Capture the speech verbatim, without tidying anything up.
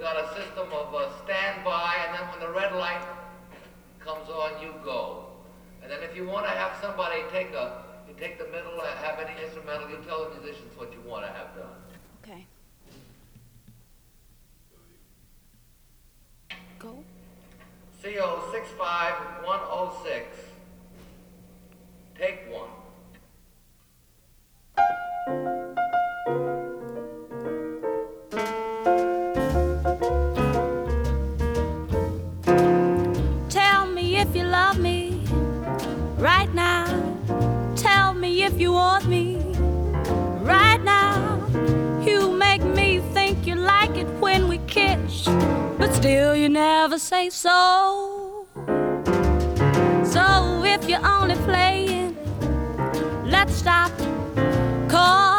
got a system of uh, standby, and then when the red light comes on, you go. And then if you want to have somebody take a, you take the middle, uh, have any instrumental, you tell the musicians what you want to have done. Okay. Go. C O six five one oh six. Take one. Tell me if you love me right now. Tell me if you want me right now. You make me think you like it when we kiss, but still you never say so. So if you're only playing, let's stop. Call